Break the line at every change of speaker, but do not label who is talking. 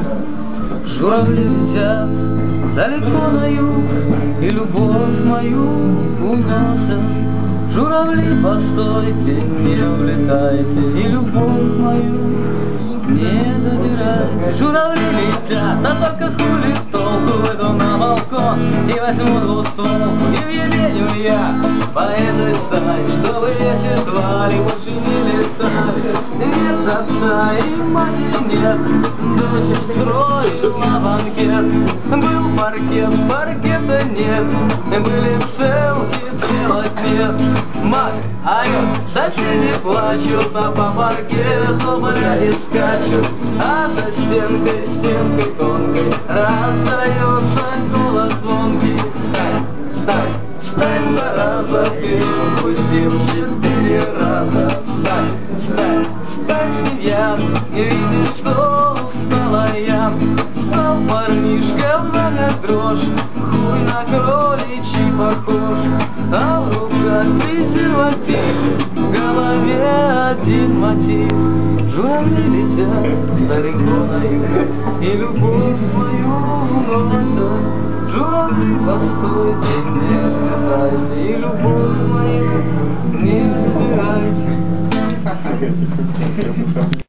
Журавли летят далеко на юг, и любовь мою уносят. Журавли, постойте, не улетайте, и любовь мою не забирайте. Журавли летят, а только хули толку, выйду на балкон и возьму двустволку, и въеденю я по этой стае, чтобы эти твари больше не летали. Нет отца и матери нет, дочь устрою на банкет. Был паркет, паркета нет, были целки, целок нет. Мать орёт, соседи плачут, а по паркету соболя скачут, а за стенкой, стенкой тонкой раздается голос звонкий. Встань, встань, встань, зараза, ты упустил 4 раза. Встань, встань, встань, семья, и видишь, что устала я. Стал парнишка в ногах дрожь, хуй на кроличий похож, а в руках презерватив, в голове один мотив. Журавли летят далеко на юг, и любовь мою уносят. Журавли, постойте, не улетайте, и любовь мою не забирайте.